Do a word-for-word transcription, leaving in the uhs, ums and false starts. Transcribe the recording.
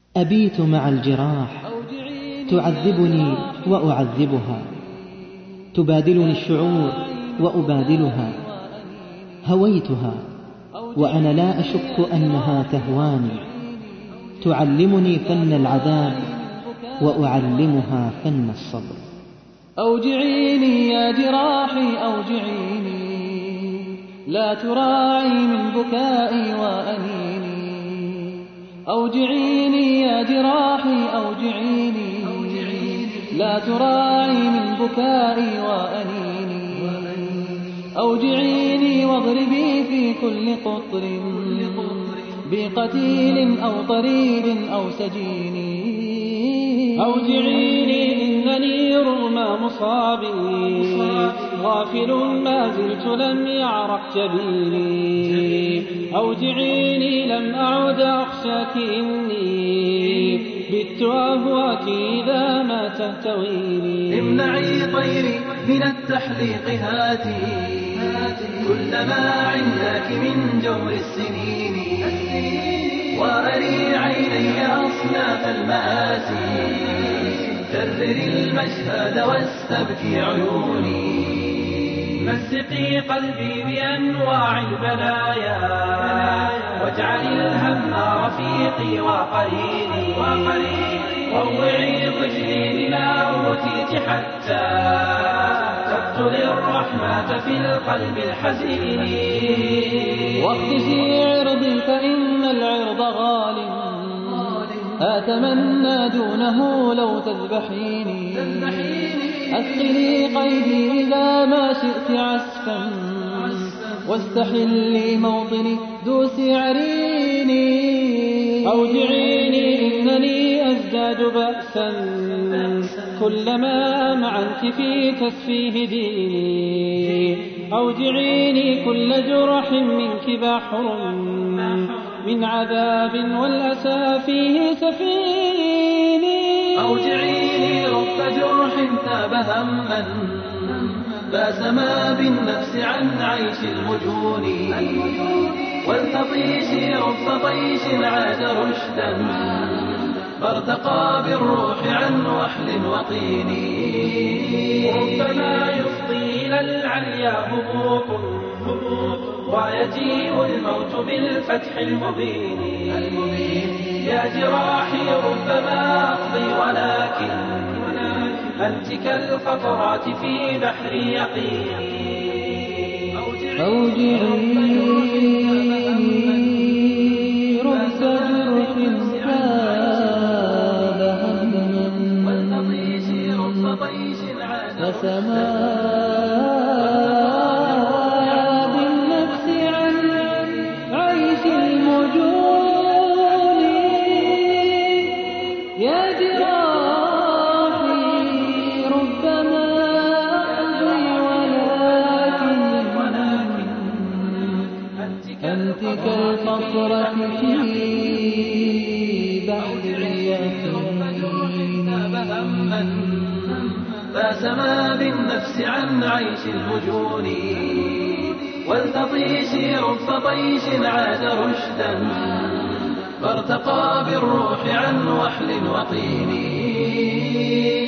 أبيت مع الجراح تعذبني وأعذبها، تبادلني الشعور وأبادلها. هويتها وأنا لا أشك أنها تهواني، تعلمني فن العذاب وأعلمها فن الصبر. أوجعيني يا جراحي أوجعيني، لا تراعي من بكائي وأنيني. أوجعيني يا جراحي أوجعيني، لا تراعي من بكائي وأنيني. أوجعيني واضربي في كل قطر بقتيل أو طريد أو سجين. أوجعيني إنني رغم مصابي غافل ما زلت لم يعرق جبيني. أوجعيني لم أعد أخشاك إني بت أهواك إذا ما تهتويني. امنعي طيري من التحليق هاتي كلما عندك من جور السنين، وأري عيني أصناف المآسي كرري المشهد واستبكي عيوني. مسقي قلبي بأنواع البلايا واجعلي الهم رفيقي وقريني. روعي ضجري بما أوتيت حتى تقتل الرحمة في القلب الحزين. واخدشي عرضي فإن العرض غال، أتمنى دونه لو تذبحيني. أثقلي قيدي إذا ما شئت عسفا، واستحلي موطني دوسي عريني. أوجعيني إنني أزداد بأسا كلما أمعنت في تسفيه ديني. أوجعيني كل جرح منك بحر من عذاب والأسى فيه سفيني. أوجعيني رب جرح تاب هما باس ما بالنفس عن عيش المجون. والتطيش رب طيش عاد رشدا فارتقى بالروح عن وحل وطين. ربما يفضي إلى العليا هبوط ويجيء الموت بالفتح المبين. يا جراحي ربما أقضي ولكن أنت كالقطرات في بحر يقين. أوجعيني رب جرح تاب هما فسما بالنفس عن عيش المجون. يا جراحي ربما أقضي ولكن أنت كالقطرة في بحر يقين. فسما بالنفس عن عيش المجون. والتطيش رب طيش عاد رشدا فارتقى بالروح عن وحل وطين.